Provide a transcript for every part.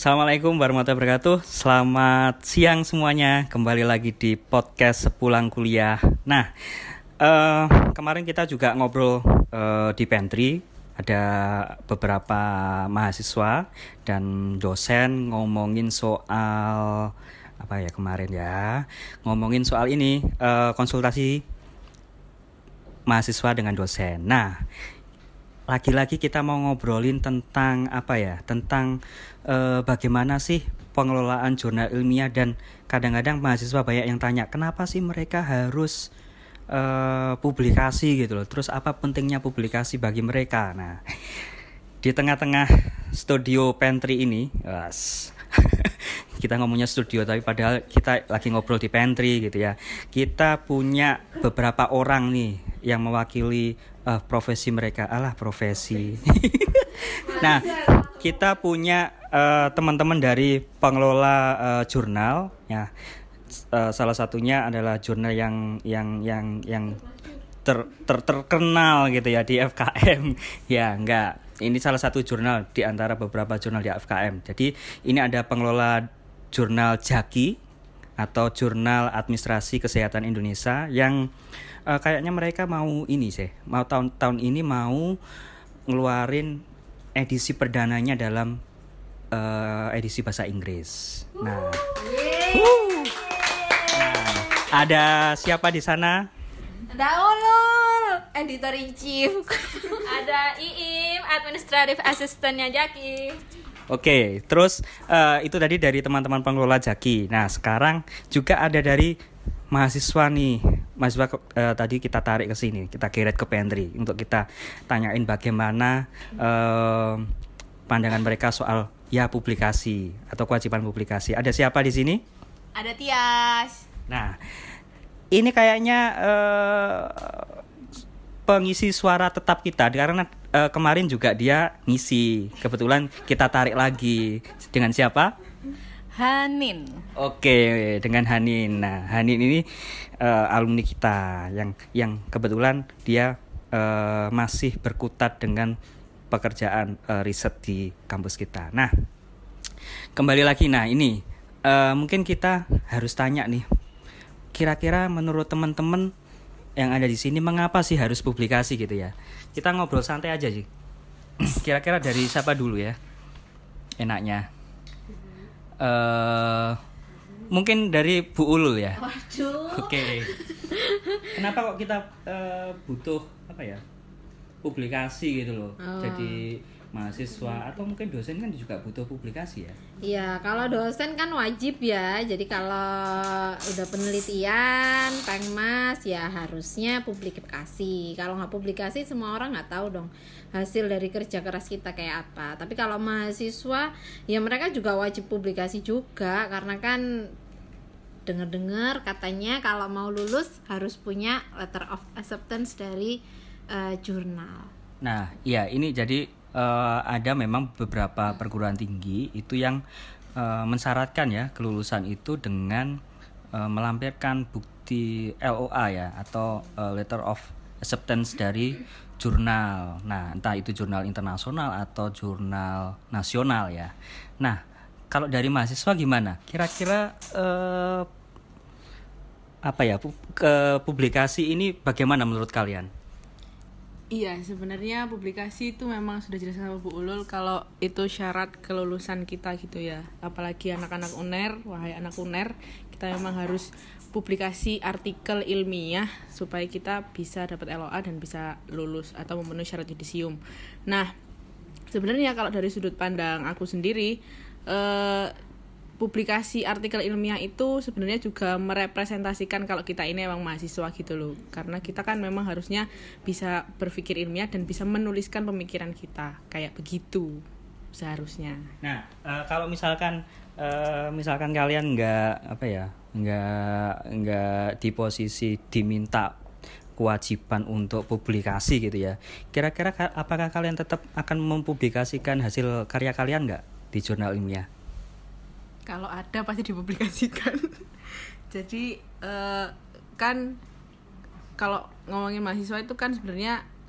Assalamualaikum warahmatullahi wabarakatuh. Selamat siang semuanya. Kembali lagi di podcast Sepulang Kuliah. Nah, kemarin kita juga ngobrol di pantry. Ada beberapa mahasiswa dan dosen ngomongin soal apa ya kemarin ya. Ngomongin soal ini konsultasi mahasiswa dengan dosen. Nah, lagi-lagi kita mau ngobrolin tentang apa ya, tentang bagaimana sih pengelolaan jurnal ilmiah, dan kadang-kadang mahasiswa banyak yang tanya kenapa sih mereka harus publikasi gitu loh, terus apa pentingnya publikasi bagi mereka. Nah, di tengah-tengah studio pantry ini kita ngomongnya studio tapi padahal kita lagi ngobrol di pantry gitu ya, kita punya beberapa orang nih yang mewakili profesi mereka. Profesi. Nah, kita punya teman-teman dari pengelola jurnal ya. Salah satunya adalah jurnal yang terkenal gitu ya di FKM. Ya, enggak. Ini salah satu jurnal di antara beberapa jurnal di FKM. Jadi, ini ada pengelola jurnal JAKI atau Jurnal Administrasi Kesehatan Indonesia yang kayaknya mereka mau tahun ini mau ngeluarin edisi perdananya dalam edisi bahasa Inggris. Nah, ada siapa di sana? Ada Ulul, editor in chief. Ada Iim, administrative assistant-nya Jaki. Oke, terus itu tadi dari teman-teman pengelola JAKI. Nah, sekarang juga ada dari mahasiswa nih. Mahasiswa tadi kita tarik ke sini, kita geret ke pantry untuk kita tanyain bagaimana pandangan mereka soal ya publikasi atau kewajiban publikasi. Ada siapa di sini? Ada Tias. Nah, ini kayaknya pengisi suara tetap kita karena kemarin juga dia ngisi. Kebetulan kita tarik lagi dengan siapa? Hanin. Oke, dengan Hanin. Nah, Hanin ini alumni kita yang kebetulan dia masih berkutat dengan pekerjaan riset di kampus kita. Nah, kembali lagi. Nah, ini mungkin kita harus tanya nih. Kira-kira menurut teman-teman yang ada di sini mengapa sih harus publikasi gitu ya? Kita ngobrol santai aja sih. Kira-kira dari siapa dulu ya? Enaknya. Mungkin dari Bu Ulul ya. Waduh. Oke. Kenapa kok kita butuh apa ya? Publikasi gitu loh. Jadi mahasiswa atau mungkin dosen kan juga butuh publikasi ya. Iya, kalau dosen kan wajib ya. Jadi kalau udah penelitian, pengmas ya harusnya publikasi. Kalau nggak publikasi semua orang nggak tahu dong hasil dari kerja keras kita kayak apa. Tapi kalau mahasiswa ya mereka juga wajib publikasi juga, karena kan dengar-dengar katanya kalau mau lulus harus punya letter of acceptance dari jurnal. Nah, iya ini jadi ada memang beberapa perguruan tinggi itu yang mensyaratkan ya kelulusan itu dengan melampirkan bukti LOA ya, atau letter of acceptance dari jurnal. Nah, entah itu jurnal internasional atau jurnal nasional ya. Nah, kalau dari mahasiswa gimana? Kira-kira publikasi ini bagaimana menurut kalian? Iya, sebenarnya publikasi itu memang sudah jelas sama Bu Ulul kalau itu syarat kelulusan kita gitu ya. Apalagi anak-anak UNER, wahai anak UNER, kita memang harus publikasi artikel ilmiah supaya kita bisa dapat LOA dan bisa lulus atau memenuhi syarat yudisium. Nah, sebenarnya kalau dari sudut pandang aku sendiri, publikasi artikel ilmiah itu sebenarnya juga merepresentasikan kalau kita ini emang mahasiswa gitu loh. Karena kita kan memang harusnya bisa berpikir ilmiah dan bisa menuliskan pemikiran kita. Kayak begitu seharusnya. Nah, kalau misalkan kalian nggak di posisi diminta kewajiban untuk publikasi gitu ya. Kira-kira apakah kalian tetap akan mempublikasikan hasil karya kalian nggak di jurnal ilmiah? Kalau ada pasti dipublikasikan. Jadi kan kalau ngomongin mahasiswa itu kan sebenarnya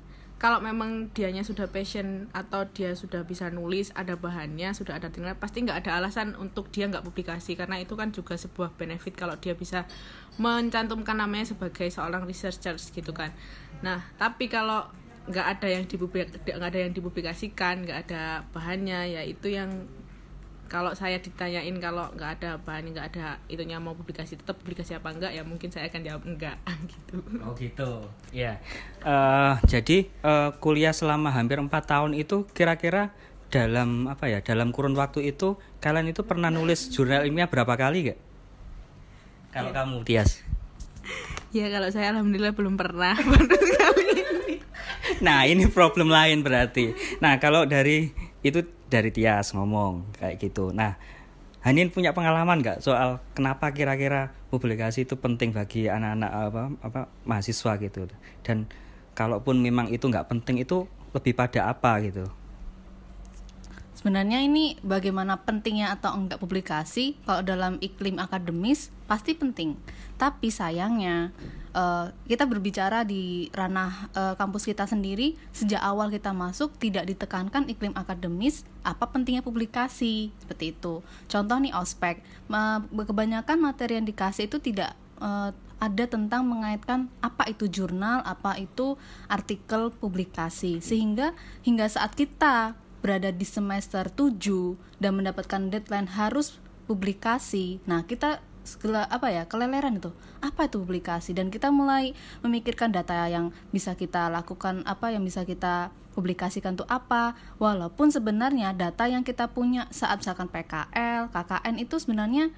kalau memang dianya sudah passion atau dia sudah bisa nulis, ada bahannya, sudah ada tinggal, pasti nggak ada alasan untuk dia nggak publikasi, karena itu kan juga sebuah benefit kalau dia bisa mencantumkan namanya sebagai seorang researchers gitu kan. Nah tapi kalau nggak ada yang dipublikasikan, nggak ada bahannya, ya itu yang kalau saya ditanyain kalau nggak ada bahan, nggak ada itunya mau publikasi, tetap publikasi apa enggak, ya mungkin saya akan jawab enggak gitu. Oh gitu. Ya. Jadi kuliah selama hampir 4 tahun itu kira-kira dalam dalam kurun waktu itu kalian itu pernah nulis jurnal ilmiah berapa kali gak? Kalau kamu, Tias? Ya kalau saya alhamdulillah belum pernah baru sekali ini. Nah ini problem lain berarti. Nah kalau dari Tias ngomong kayak gitu. Nah, Hanin punya pengalaman nggak soal kenapa kira-kira publikasi itu penting bagi anak-anak mahasiswa gitu? Dan kalaupun memang itu nggak penting, itu lebih pada apa gitu? Sebenarnya ini bagaimana pentingnya atau enggak publikasi, kalau dalam iklim akademis pasti penting. Tapi sayangnya kita berbicara di ranah kampus kita sendiri, sejak awal kita masuk tidak ditekankan iklim akademis apa pentingnya publikasi, seperti itu. Contoh nih ospek, kebanyakan materi yang dikasih itu tidak ada tentang mengaitkan apa itu jurnal, apa itu artikel publikasi, sehingga hingga saat kita berada di semester 7 dan mendapatkan deadline harus publikasi, nah kita keleleran itu apa itu publikasi, dan kita mulai memikirkan data yang bisa kita lakukan, apa yang bisa kita publikasikan itu apa, walaupun sebenarnya data yang kita punya saat misalkan PKL, KKN itu sebenarnya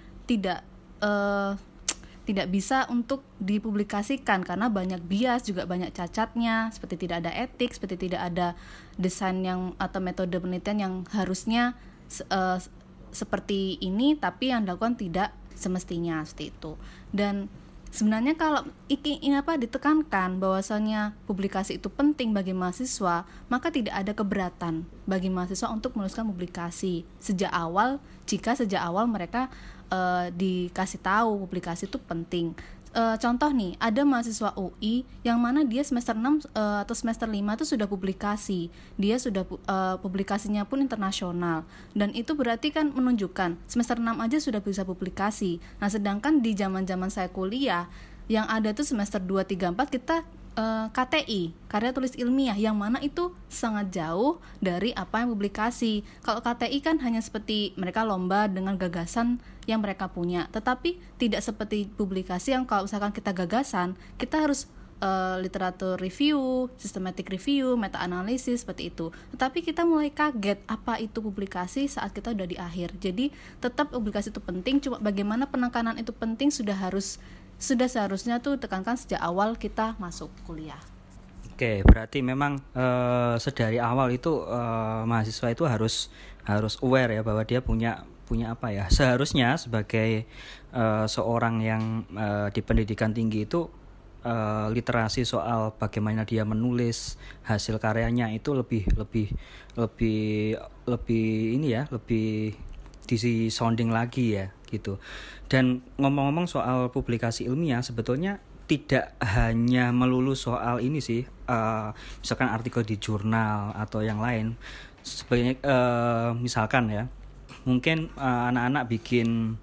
tidak bisa untuk dipublikasikan karena banyak bias, juga banyak cacatnya, seperti tidak ada etik, seperti tidak ada desain yang atau metode penelitian yang harusnya seperti ini, tapi yang dilakukan tidak semestinya, seperti itu. Dan sebenarnya kalau ditekankan bahwasanya publikasi itu penting bagi mahasiswa, maka tidak ada keberatan bagi mahasiswa untuk menuliskan publikasi sejak awal, jika sejak awal mereka dikasih tahu publikasi itu penting. Contoh nih, ada mahasiswa UI yang mana dia semester 6 atau semester 5 itu sudah publikasi. Dia sudah publikasinya pun internasional. Dan itu berarti kan menunjukkan semester 6 aja sudah bisa publikasi. Nah, sedangkan di zaman-zaman saya kuliah yang ada tuh semester 2, 3, 4 kita KTI, karya tulis ilmiah, yang mana itu sangat jauh dari apa yang publikasi. Kalau KTI kan hanya seperti mereka lomba dengan gagasan yang mereka punya, tetapi tidak seperti publikasi yang kalau misalkan kita gagasan, kita harus literatur review, systematic review, meta analisis, seperti itu. Tetapi kita mulai kaget apa itu publikasi saat kita udah di akhir. Jadi tetap publikasi itu penting, cuma bagaimana penekanan itu penting sudah seharusnya tuh tekankan sejak awal kita masuk kuliah. Oke, berarti memang sedari awal itu mahasiswa itu harus aware ya bahwa dia punya apa ya, seharusnya sebagai seorang yang di pendidikan tinggi itu literasi soal bagaimana dia menulis hasil karyanya itu lebih ini ya, lebih di sounding lagi ya gitu. Dan ngomong-ngomong soal publikasi ilmiah, sebetulnya tidak hanya melulu soal ini sih, misalkan artikel di jurnal atau yang lain. Sebenarnya misalkan ya, mungkin anak-anak bikin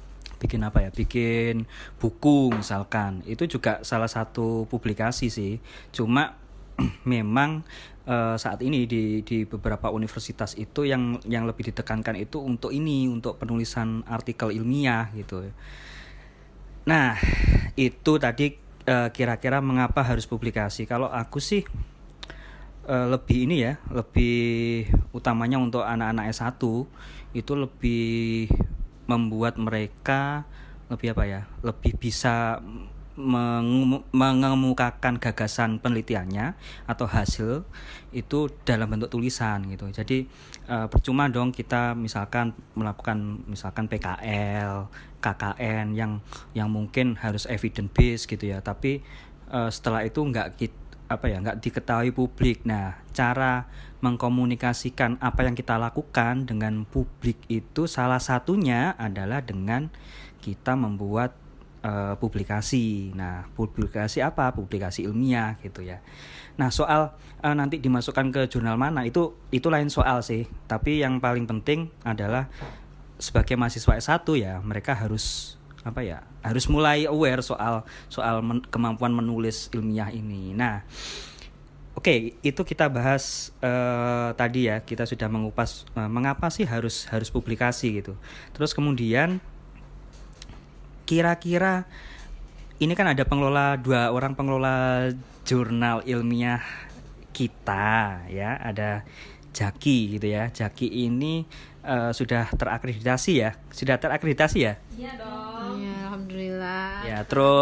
buku misalkan, itu juga salah satu publikasi sih. Cuma memang saat ini di beberapa universitas itu yang lebih ditekankan itu untuk penulisan artikel ilmiah gitu. Nah, itu tadi kira-kira mengapa harus publikasi. Kalau aku sih lebih utamanya untuk anak-anak S1 itu lebih membuat mereka lebih bisa mengemukakan gagasan penelitiannya atau hasil itu dalam bentuk tulisan gitu. Jadi percuma dong kita misalkan melakukan PKL, KKN yang mungkin harus evidence based gitu ya, tapi setelah itu nggak diketahui publik. Nah, cara mengkomunikasikan apa yang kita lakukan dengan publik itu salah satunya adalah dengan kita membuat publikasi. Nah, publikasi apa? Publikasi ilmiah gitu ya. Nah, soal nanti dimasukkan ke jurnal mana itu lain soal sih. Tapi yang paling penting adalah sebagai mahasiswa S1 ya, mereka harus harus mulai aware soal kemampuan menulis ilmiah ini. Nah, oke, itu kita bahas tadi ya, kita sudah mengupas mengapa sih harus publikasi gitu. Terus kemudian kira-kira ini kan ada dua orang pengelola jurnal ilmiah kita ya, ada Jaki gitu ya. Jaki ini sudah terakreditasi ya? Iya dong. Ya, alhamdulillah. Ya,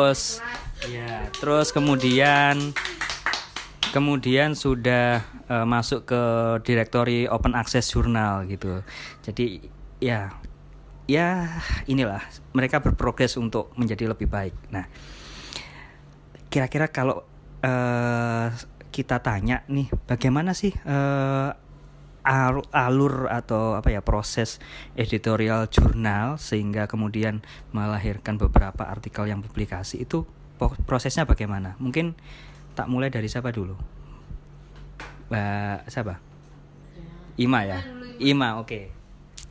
terus kemudian sudah masuk ke Directory Open Access Journal gitu. Jadi ya inilah mereka berprogres untuk menjadi lebih baik. Nah, kira-kira kalau kita tanya nih, bagaimana sih alur atau proses editorial jurnal sehingga kemudian melahirkan beberapa artikel yang publikasi, itu prosesnya bagaimana? Mungkin tak mulai dari siapa dulu? Siapa? Ima ya? Ima, oke.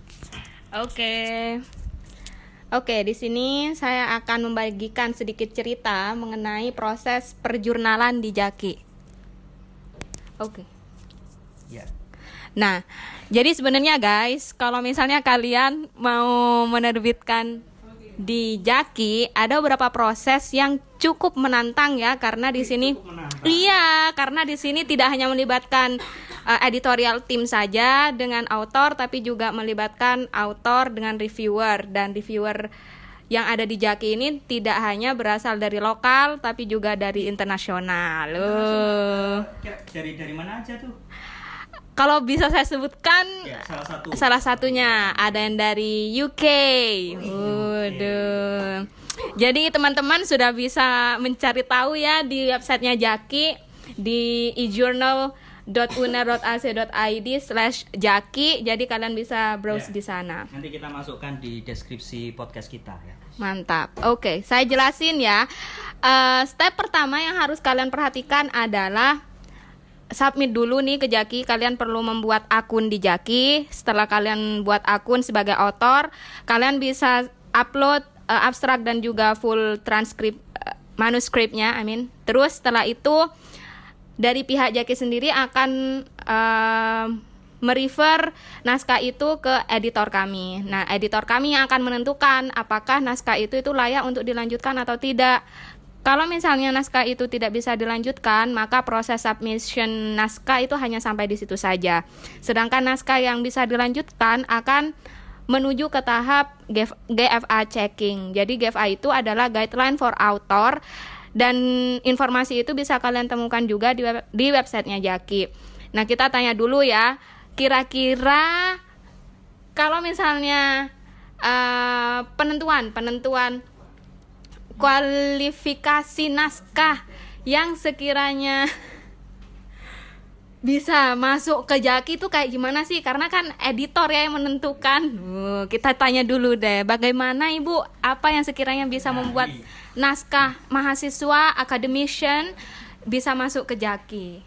Oke, di sini saya akan membagikan sedikit cerita mengenai proses perjurnalan di Jaki. Oke. Ya. Nah, jadi sebenarnya guys, kalau misalnya kalian mau menerbitkan di Jaki, ada beberapa proses yang cukup menantang ya, karena di sini karena di sini tidak hanya melibatkan editorial tim saja dengan author, tapi juga melibatkan author dengan reviewer, dan reviewer yang ada di Jaki ini tidak hanya berasal dari lokal tapi juga dari internasional. Dari mana aja tuh? Kalau bisa saya sebutkan Ya, salah satunya ada yang dari UK. Waduh. Jadi teman-teman sudah bisa mencari tahu ya di websitenya Jaki di ejournal.uner.ac.id/Jaki. Jadi kalian bisa browse di sana. Nanti kita masukkan di deskripsi podcast kita ya. Mantap. Oke, saya jelasin ya. Step pertama yang harus kalian perhatikan adalah submit dulu nih ke Jaki. Kalian perlu membuat akun di Jaki. Setelah kalian buat akun sebagai author, kalian bisa upload abstrak dan juga full transkrip manuskripnya. Terus setelah itu dari pihak Jaki sendiri akan merefer naskah itu ke editor kami. Nah, editor kami yang akan menentukan apakah naskah itu layak untuk dilanjutkan atau tidak. Kalau misalnya naskah itu tidak bisa dilanjutkan, maka proses submission naskah itu hanya sampai di situ saja. Sedangkan naskah yang bisa dilanjutkan akan menuju ke tahap GFA checking. Jadi GFA itu adalah guideline for author, dan informasi itu bisa kalian temukan juga di websitenya Jaki. Nah, kita tanya dulu ya, kira-kira kalau misalnya penentuan kualifikasi naskah yang sekiranya bisa masuk ke Jaki itu kayak gimana sih? Karena kan editor ya yang menentukan. Kita tanya dulu deh, bagaimana Ibu? Apa yang sekiranya bisa membuat naskah mahasiswa, academician bisa masuk ke Jaki?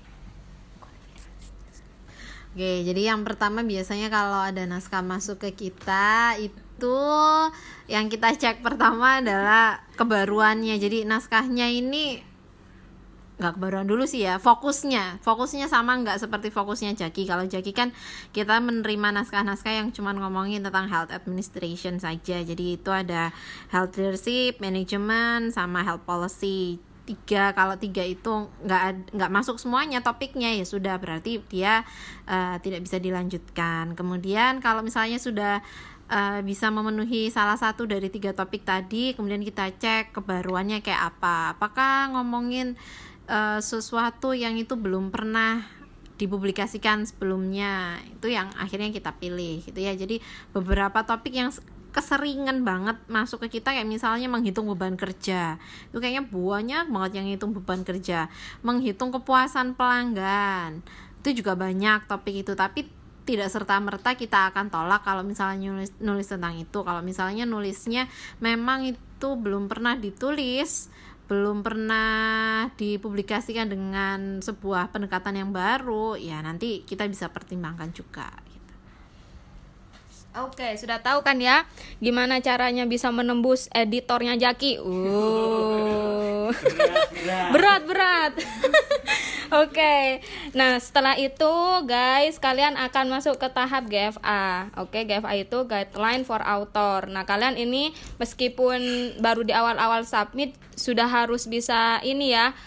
Oke, jadi yang pertama biasanya kalau ada naskah masuk ke kita itu yang kita cek pertama adalah kebaruannya. Jadi naskahnya ini nggak kebaruan dulu sih ya, fokusnya sama nggak seperti fokusnya Jaki. Kalau Jaki kan kita menerima naskah-naskah yang cuma ngomongin tentang health administration saja. Jadi itu ada health leadership, management, sama health policy. Kalau tiga itu nggak masuk semuanya topiknya, ya sudah berarti dia tidak bisa dilanjutkan. Kemudian kalau misalnya sudah bisa memenuhi salah satu dari 3 topik tadi, kemudian kita cek kebaruannya kayak apa. Apakah ngomongin sesuatu yang itu belum pernah dipublikasikan sebelumnya, itu yang akhirnya kita pilih gitu ya. Jadi beberapa topik yang keseringan banget masuk ke kita, kayak misalnya menghitung beban kerja, itu kayaknya banyak banget yang hitung beban kerja. Menghitung kepuasan pelanggan, itu juga banyak topik itu, tapi tidak serta-merta kita akan tolak kalau misalnya nulis tentang itu. Kalau misalnya nulisnya memang itu itu belum pernah ditulis, belum pernah dipublikasikan dengan sebuah pendekatan yang baru, ya nanti kita bisa pertimbangkan juga gitu. Oke, sudah tahu kan ya gimana caranya bisa menembus editornya Jaki? Berat. Oke. Nah, setelah itu guys, kalian akan masuk ke tahap GFA. Oke, GFA itu Guideline for Author. Nah, kalian ini meskipun baru di awal-awal submit sudah harus bisa ini ya,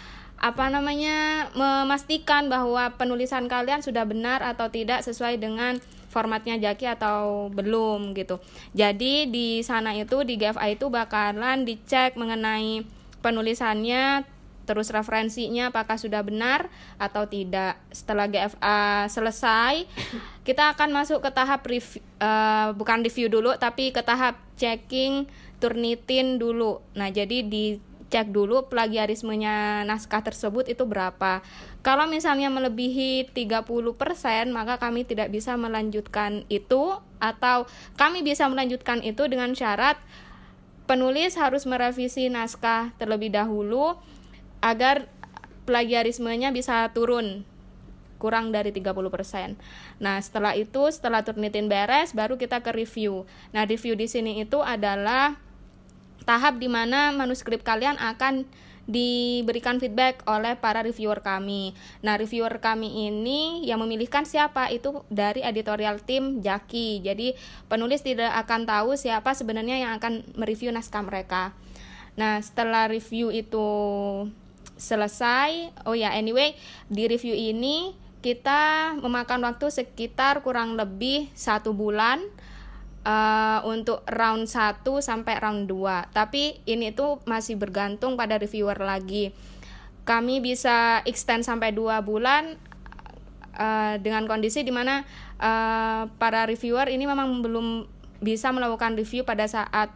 memastikan bahwa penulisan kalian sudah benar atau tidak sesuai dengan formatnya Jaki atau belum gitu. Jadi di sana itu di GFA itu bakalan dicek mengenai penulisannya, terus referensinya apakah sudah benar atau tidak. Setelah GFA selesai, kita akan masuk ke tahap bukan review dulu, tapi ke tahap checking Turnitin dulu. Nah, jadi dicek dulu plagiarismenya naskah tersebut itu berapa. Kalau misalnya melebihi 30%, maka kami tidak bisa melanjutkan itu, atau kami bisa melanjutkan itu dengan syarat penulis harus merevisi naskah terlebih dahulu agar plagiarismenya bisa turun kurang dari 30%. Nah, setelah itu, setelah Turnitin beres, baru kita ke review. Nah, review di sini itu adalah tahap di mana manuskrip kalian akan diberikan feedback oleh para reviewer kami. Nah, reviewer kami ini yang memilihkan siapa itu dari editorial tim Jaki. Jadi, penulis tidak akan tahu siapa sebenarnya yang akan mereview naskah mereka. Nah, setelah review itu selesai, di review ini kita memakan waktu sekitar kurang lebih 1 bulan untuk round 1 sampai round 2. Tapi ini tuh masih bergantung pada reviewer lagi. Kami bisa extend sampai 2 bulan dengan kondisi di mana para reviewer ini memang belum bisa melakukan review pada saat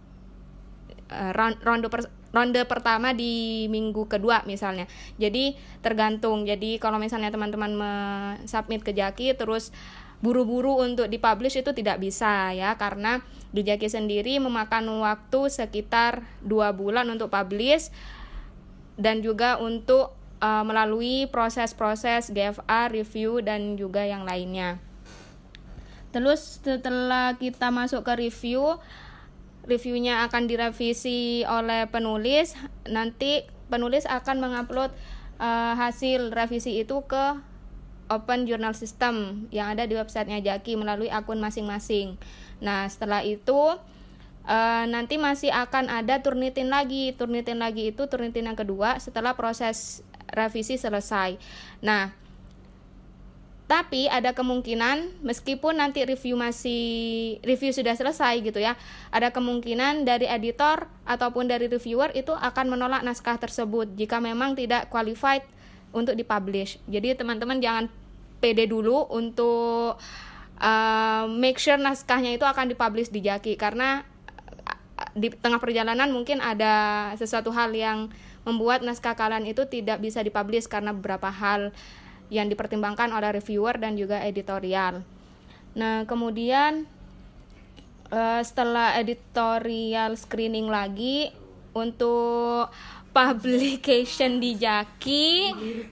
ronde pertama di minggu kedua misalnya. Jadi tergantung. Jadi kalau misalnya teman-teman submit ke Jaki terus buru-buru untuk dipublish itu tidak bisa ya, karena di Jaki sendiri memakan waktu sekitar 2 bulan untuk publish dan juga untuk melalui proses-proses GFA, review dan juga yang lainnya. Terus setelah kita masuk ke reviewnya akan direvisi oleh penulis. Nanti penulis akan mengupload hasil revisi itu ke Open Journal System yang ada di websitenya Jaki melalui akun masing-masing. Nah, setelah itu nanti masih akan ada Turnitin lagi. Turnitin yang kedua setelah proses revisi selesai. Nah, tapi ada kemungkinan meskipun nanti review sudah selesai gitu ya, ada kemungkinan dari editor ataupun dari reviewer itu akan menolak naskah tersebut jika memang tidak qualified untuk dipublish. Jadi teman-teman jangan pede dulu untuk make sure naskahnya itu akan dipublish di Jaki, karena di tengah perjalanan mungkin ada sesuatu hal yang membuat naskah kalian itu tidak bisa dipublish karena beberapa hal yang dipertimbangkan oleh reviewer dan juga editorial. Nah, kemudian setelah editorial screening lagi untuk publication di Jaki,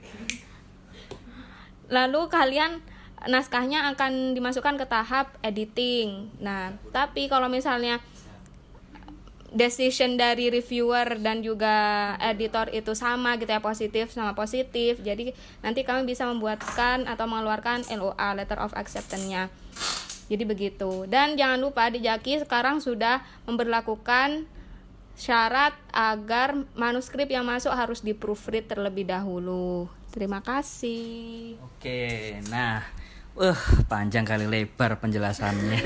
lalu kalian naskahnya akan dimasukkan ke tahap editing. Nah, tapi kalau misalnya decision dari reviewer dan juga editor itu sama gitu ya, positif sama positif, jadi nanti kami bisa membuatkan atau mengeluarkan LOA, letter of acceptance-nya. Jadi begitu. Dan jangan lupa di Jaki sekarang sudah memberlakukan syarat agar manuskrip yang masuk harus di-proofread terlebih dahulu. Terima kasih. Oke, nah panjang kali lebar penjelasannya.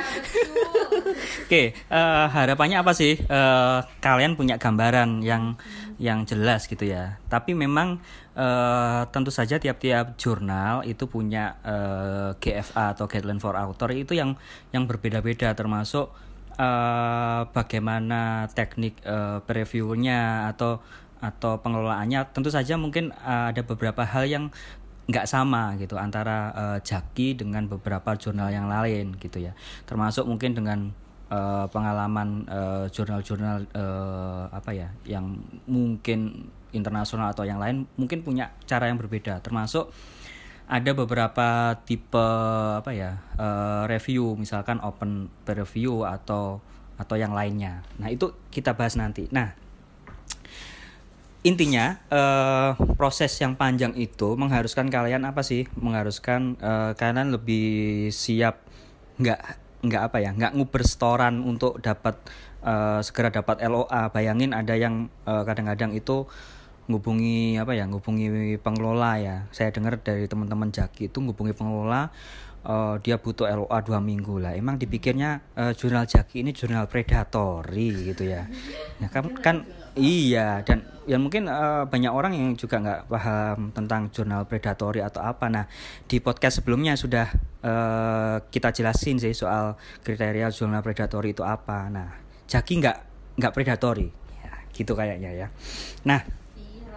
Oke, harapannya apa sih? Kalian punya gambaran yang jelas gitu ya. Tapi memang tentu saja tiap-tiap jurnal itu punya GFA atau Guideline for Author itu yang berbeda-beda, termasuk bagaimana teknik previewnya atau pengelolaannya. Tentu saja mungkin ada beberapa hal yang nggak sama gitu antara Jaki dengan beberapa jurnal yang lain gitu ya, termasuk mungkin dengan pengalaman jurnal-jurnal apa ya yang mungkin internasional atau yang lain mungkin punya cara yang berbeda, termasuk ada beberapa tipe apa ya review, misalkan open peer review atau yang lainnya. Nah itu kita bahas nanti. Nah intinya proses yang panjang itu mengharuskan kalian apa sih? Mengharuskan kalian lebih siap, nggak apa ya, nggak nguber setoran untuk dapat segera dapat LOA. Bayangin ada yang kadang-kadang itu ngubungi pengelola ya. Saya dengar dari teman-teman Jaki itu ngubungi pengelola, dia butuh LOA 2 minggu lah. Emang dipikirnya jurnal Jaki ini jurnal predatory gitu ya. Ya kan iya, dan ya mungkin banyak orang yang juga nggak paham tentang jurnal predatory atau apa. Nah di podcast sebelumnya sudah kita jelasin sih soal kriteria jurnal predatory itu apa. Nah Jaki nggak predatory ya, gitu kayaknya ya. Nah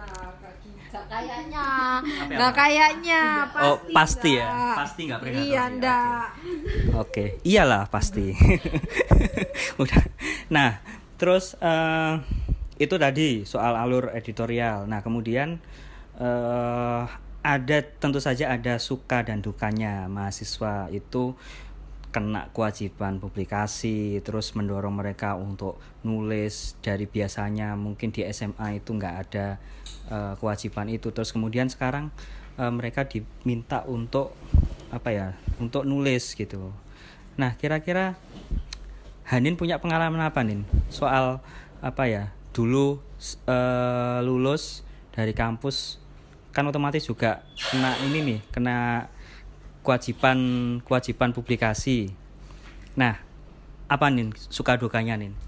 kayaknya pasti ya, pasti nggak predatory. Iya ndak. Oke, iyalah pasti. Udah. Nah terus itu tadi soal alur editorial. Nah kemudian ada tentu saja ada suka dan dukanya mahasiswa itu kena kewajiban publikasi, terus mendorong mereka untuk nulis. Dari biasanya mungkin di SMA itu nggak ada kewajiban itu, terus kemudian sekarang mereka diminta untuk apa ya, untuk nulis gitu. Nah kira-kira Hanin punya pengalaman apa nih soal apa ya, dulu lulus dari kampus kan otomatis juga kena ini nih, kena kewajiban publikasi. Nah apa nih suka dukanya nih?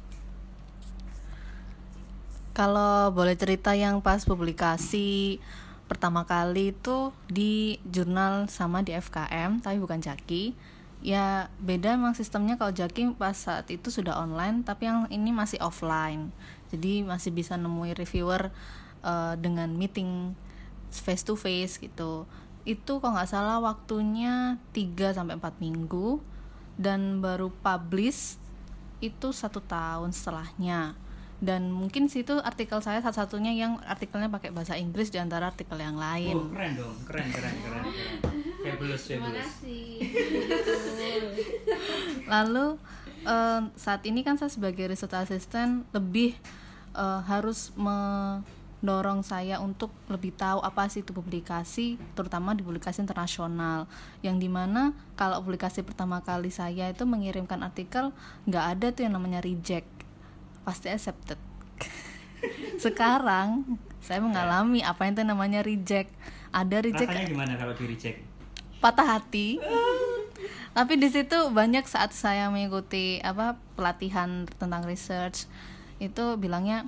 Kalau boleh cerita yang pas publikasi pertama kali itu di jurnal sama di FKM, tapi bukan Jaki. Ya beda emang sistemnya. Kalau Jaki pas saat itu sudah online, tapi yang ini masih offline. Jadi masih bisa nemui reviewer dengan meeting face to face gitu. Itu kalau nggak salah waktunya 3-4 minggu, dan baru publish itu 1 tahun setelahnya. Dan mungkin situ artikel saya satu-satunya yang artikelnya pakai bahasa Inggris di antara artikel yang lain. Oh, keren dong, keren. Fabulous. Terima kasih. Lalu saat ini kan saya sebagai research assistant lebih harus mendorong saya untuk lebih tahu apa sih itu publikasi, terutama di publikasi internasional, yang dimana kalau publikasi pertama kali saya itu mengirimkan artikel nggak ada tuh yang namanya reject, pasti accepted. Sekarang saya mengalami apa yang itu namanya reject. Ada reject. Rasanya gimana kalau di reject? Patah hati. Tapi di situ banyak saat saya mengikuti pelatihan tentang research itu bilangnya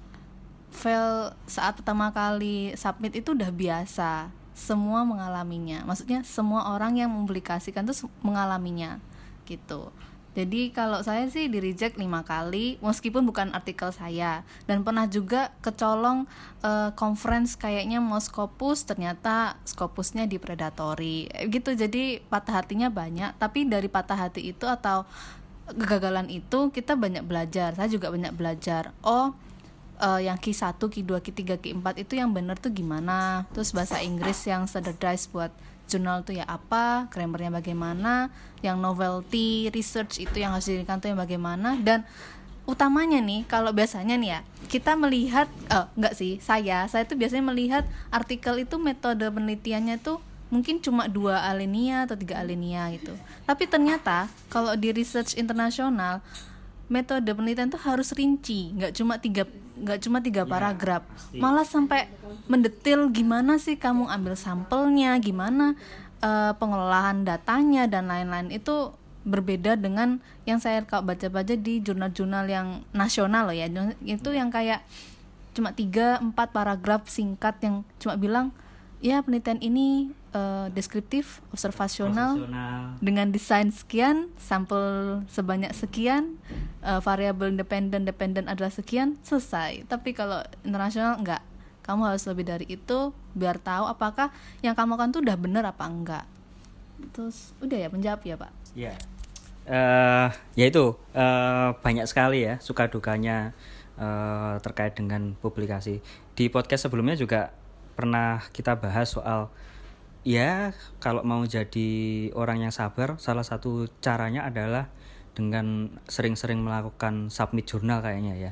fail saat pertama kali submit itu udah biasa, semua mengalaminya. Maksudnya semua orang yang mempublikasikan itu mengalaminya gitu. Jadi kalau saya sih di reject 5 kali meskipun bukan artikel saya, dan pernah juga kecolong conference kayaknya mau Scopus, ternyata Scopusnya di predatory gitu. Jadi patah hatinya banyak, tapi dari patah hati itu atau kegagalan itu kita banyak belajar. Saya juga banyak belajar. Yang Q1, Q2, Q3, Q4 itu yang benar tuh gimana. Terus bahasa Inggris yang standardized buat jurnal tuh ya apa, grammarnya bagaimana, yang novelty research itu yang harus dirikan tuh yang bagaimana. Dan utamanya nih, kalau biasanya nih ya kita melihat saya tuh biasanya melihat artikel itu metode penelitiannya tuh mungkin cuma 2 alinea atau 3 alinea gitu. Tapi ternyata kalau di research internasional metode penelitian tuh harus rinci, nggak cuma tiga paragraf, malah sampai mendetil gimana sih kamu ambil sampelnya, gimana pengelolaan datanya dan lain-lain. Itu berbeda dengan yang saya baca-baca di jurnal-jurnal yang nasional loh ya. Itu yang kayak cuma 3-4 paragraf singkat yang cuma bilang ya penelitian ini deskriptif, observasional dengan desain sekian, sampel sebanyak sekian, variabel dependen adalah sekian, selesai. Tapi kalau internasional enggak, kamu harus lebih dari itu biar tahu apakah yang kamu lakukan tuh udah benar apa enggak. Terus udah ya, menjawab ya Pak? Iya. Ya itu banyak sekali ya suka dukanya terkait dengan publikasi. Di podcast sebelumnya juga pernah kita bahas soal ya kalau mau jadi orang yang sabar, salah satu caranya adalah dengan sering-sering melakukan submit jurnal kayaknya ya.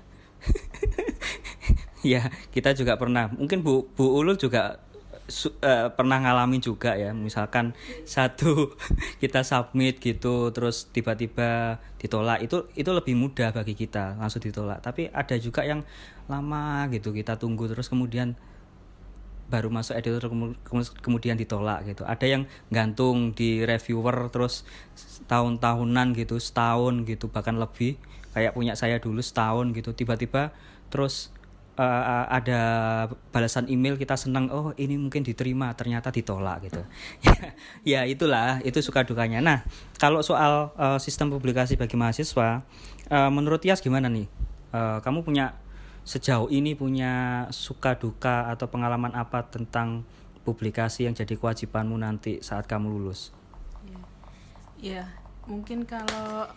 Ya kita juga pernah, mungkin Bu Ulul juga pernah ngalamin juga ya, misalkan satu kita submit gitu terus tiba-tiba ditolak, itu lebih mudah bagi kita langsung ditolak. Tapi ada juga yang lama gitu, kita tunggu terus kemudian baru masuk editor kemudian ditolak gitu. Ada yang gantung di reviewer terus tahun-tahunan gitu, setahun gitu bahkan lebih, kayak punya saya dulu setahun gitu, tiba-tiba terus ada balasan email, kita senang, oh ini mungkin diterima, ternyata ditolak gitu. Ya itulah, itu suka dukanya. Nah kalau soal sistem publikasi bagi mahasiswa, menurut Tias gimana nih? Kamu sejauh ini punya suka duka atau pengalaman apa tentang publikasi yang jadi kewajibanmu nanti saat kamu lulus? Ya mungkin kalau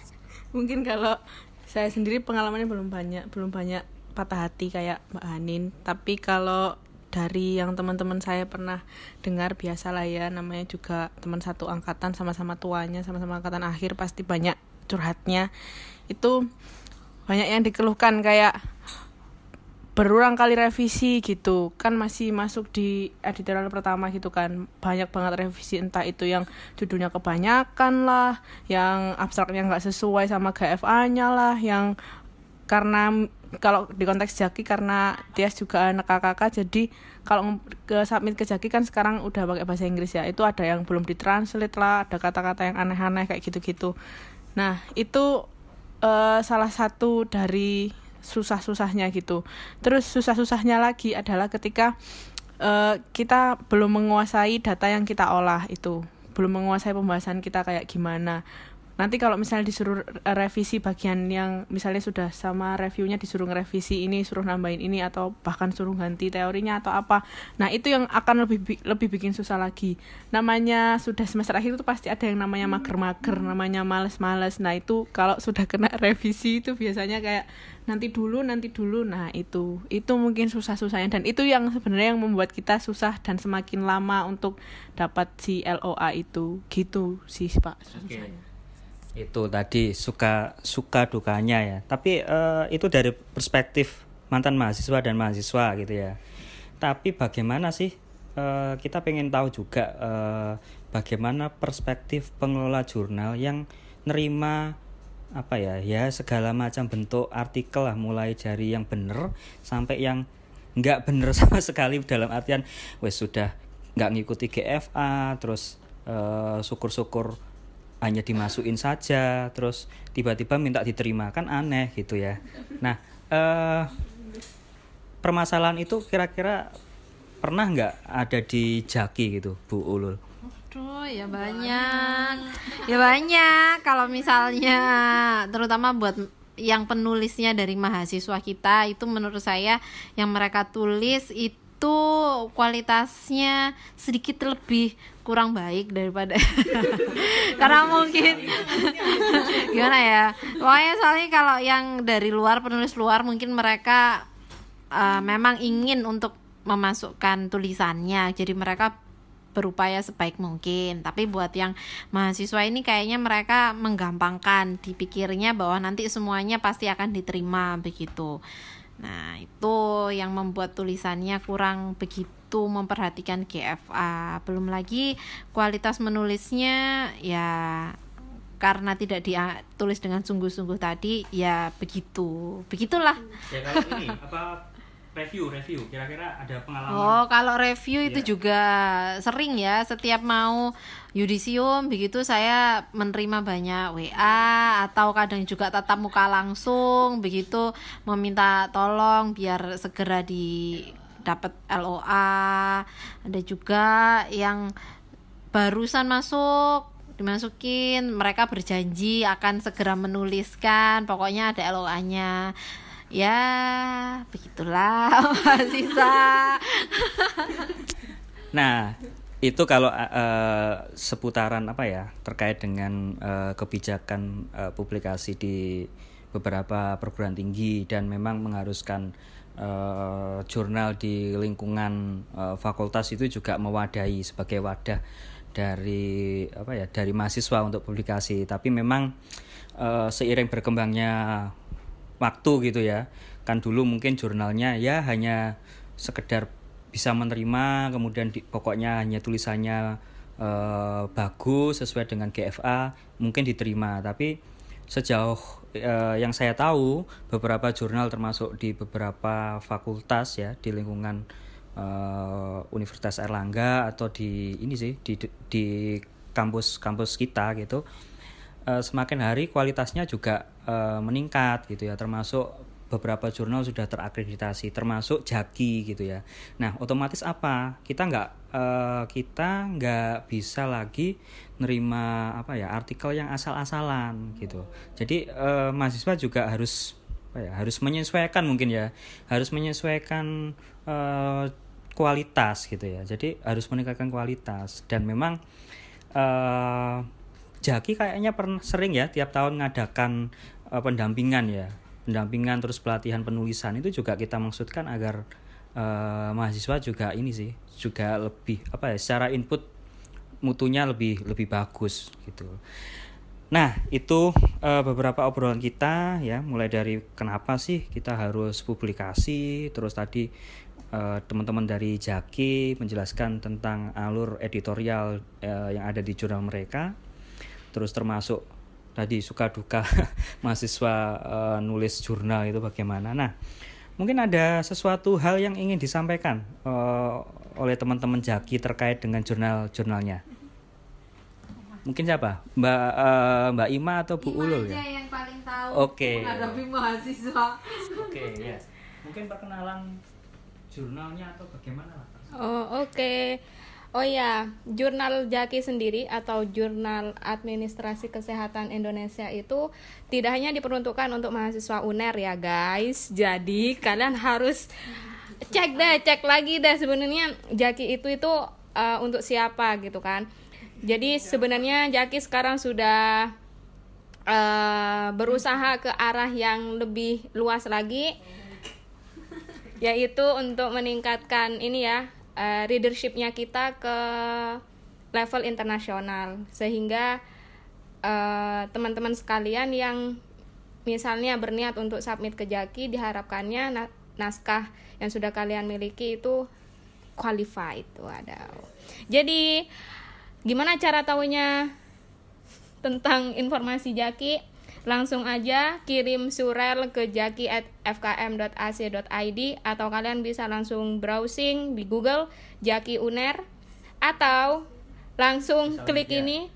saya sendiri pengalamannya belum banyak patah hati kayak Mbak Hanin. Tapi kalau dari yang teman-teman saya pernah dengar, biasalah ya, namanya juga teman satu angkatan, sama-sama tuanya, sama-sama angkatan akhir, pasti banyak curhatnya. Itu banyak yang dikeluhkan kayak berulang kali revisi gitu kan, masih masuk di editorial pertama gitu kan, banyak banget revisi, entah itu yang judulnya kebanyakan lah, yang abstraknya nggak sesuai sama GFA-nya lah, yang karena kalau di konteks Jaki karena Tias juga anak kakak, jadi kalau ke submit ke Jaki kan sekarang udah pakai bahasa Inggris ya, itu ada yang belum ditranslate lah, ada kata-kata yang aneh-aneh kayak gitu-gitu. Nah itu salah satu dari susah-susahnya gitu. Terus susah-susahnya lagi adalah ketika kita belum menguasai data yang kita olah, itu belum menguasai pembahasan kita kayak gimana. Nanti kalau misalnya disuruh revisi bagian yang misalnya sudah sama reviewnya, disuruh ngerevisi ini, suruh nambahin ini, atau bahkan suruh ganti teorinya atau apa, nah itu yang akan lebih bikin susah lagi. Namanya sudah semester akhir itu pasti ada yang namanya mager-mager, namanya males-males. Nah itu kalau sudah kena revisi itu biasanya kayak nanti dulu. Nah itu mungkin susah-susahnya, dan itu yang sebenarnya yang membuat kita susah dan semakin lama untuk dapat si LOA itu, gitu sih Pak. Okay. Itu tadi suka dukanya ya. Tapi itu dari perspektif mantan mahasiswa dan mahasiswa gitu ya. Tapi bagaimana sih, kita pengen tahu juga bagaimana perspektif pengelola jurnal yang nerima segala macam bentuk artikel lah, mulai dari yang bener sampai yang nggak bener sama sekali, dalam artian wes sudah nggak ngikuti GFA, terus syukur-syukur hanya dimasukin saja, terus tiba-tiba minta diterima, kan aneh gitu ya. Nah permasalahan itu kira-kira pernah nggak ada di Jaki gitu, Bu Ulul? Aduh, ya banyak. Kalau misalnya terutama buat yang penulisnya dari mahasiswa kita, itu menurut saya yang mereka tulis itu kualitasnya sedikit lebih kurang baik daripada karena mungkin gimana ya, pokoknya soalnya kalau yang dari luar, penulis luar, mungkin mereka memang ingin untuk memasukkan tulisannya, jadi mereka berupaya sebaik mungkin. Tapi buat yang mahasiswa ini kayaknya mereka menggampangkan, dipikirnya bahwa nanti semuanya pasti akan diterima begitu. Nah itu yang membuat tulisannya kurang begitu memperhatikan GFA. Belum lagi kualitas menulisnya ya karena tidak ditulis dengan sungguh-sungguh tadi, ya begitulah. Ya kalau ini apa review kira-kira ada pengalaman? Oh, kalau review itu juga sering ya, setiap mau yudisium begitu saya menerima banyak WA, atau kadang juga tatap muka langsung begitu, meminta tolong biar segera dapat LOA. Ada juga yang barusan dimasukin, mereka berjanji akan segera menuliskan, pokoknya ada LOA-nya. Ya begitulah mahasiswa. Nah Itu kalau seputaran apa ya terkait dengan kebijakan publikasi di beberapa perguruan tinggi dan memang mengharuskan jurnal di lingkungan fakultas itu juga mewadahi sebagai wadah dari dari mahasiswa untuk publikasi. Tapi memang seiring berkembangnya waktu gitu ya, kan dulu mungkin jurnalnya ya hanya sekedar bisa menerima, kemudian pokoknya hanya tulisannya bagus sesuai dengan GFA mungkin diterima. Tapi sejauh yang saya tahu, beberapa jurnal termasuk di beberapa fakultas ya di lingkungan Universitas Airlangga atau di kampus kita gitu, semakin hari kualitasnya juga meningkat gitu ya, termasuk beberapa jurnal sudah terakreditasi, termasuk JAKI gitu ya. Nah, otomatis apa? Kita nggak bisa lagi nerima artikel yang asal-asalan gitu. Jadi mahasiswa juga harus menyesuaikan mungkin ya, harus menyesuaikan kualitas gitu ya. Jadi harus meningkatkan kualitas. Dan memang JAKI kayaknya sering ya tiap tahun ngadakan pendampingan terus pelatihan penulisan. Itu juga kita maksudkan agar mahasiswa juga lebih secara input mutunya lebih bagus gitu. Nah, itu beberapa obrolan kita ya, mulai dari kenapa sih kita harus publikasi, terus tadi teman-teman dari JAKI menjelaskan tentang alur editorial yang ada di jurnal mereka, terus termasuk tadi suka duka mahasiswa nulis jurnal itu bagaimana. Nah, mungkin ada sesuatu hal yang ingin disampaikan oleh teman-teman JAKI terkait dengan jurnal-jurnalnya. Mungkin siapa? Mbak Ima atau Bu Ulul ya? Yang paling tahu menghadapi mahasiswa. Ya. Mungkin perkenalan jurnalnya atau bagaimana? Oke. Oh ya, jurnal JAKI sendiri atau Jurnal Administrasi Kesehatan Indonesia itu tidak hanya diperuntukkan untuk mahasiswa UNER ya guys. Jadi kalian harus cek lagi deh sebenarnya JAKI itu untuk siapa gitu kan. Jadi sebenarnya JAKI sekarang sudah berusaha ke arah yang lebih luas lagi, yaitu untuk meningkatkan readership-nya kita ke level internasional, sehingga teman-teman sekalian yang misalnya berniat untuk submit ke JAKI, diharapkannya naskah yang sudah kalian miliki itu qualified. Jadi gimana cara tahunya tentang informasi JAKI? Langsung aja kirim surel ke jaki@fkm.ac.id atau kalian bisa langsung browsing di Google JAKI UNER, atau langsung klik ini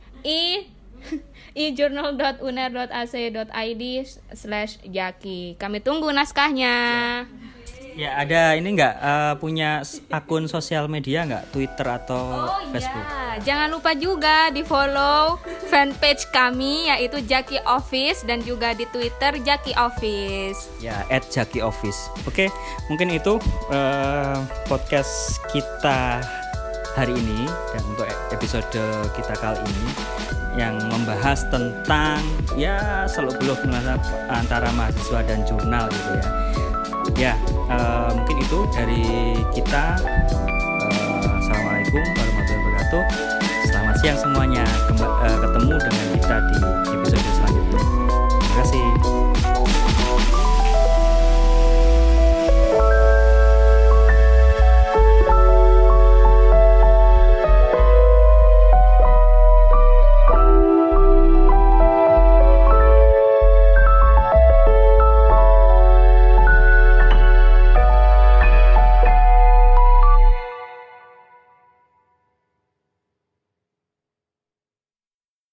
e-journal.uner.ac.id/jaki. Kami tunggu naskahnya. Ya, ada ini punya akun sosial media Twitter atau Facebook? Ya, jangan lupa juga di follow fanpage kami yaitu JAKI Office, dan juga di Twitter JAKI Office. Ya, @JAKI Office. Oke, mungkin itu podcast kita hari ini, dan untuk episode kita kali ini yang membahas tentang seluk-beluk antara mahasiswa dan jurnal gitu ya. Ya, mungkin itu dari kita. Assalamualaikum warahmatullahi wabarakatuh. Selamat siang semuanya. Ketemu dengan kita di episode selanjutnya. Terima kasih.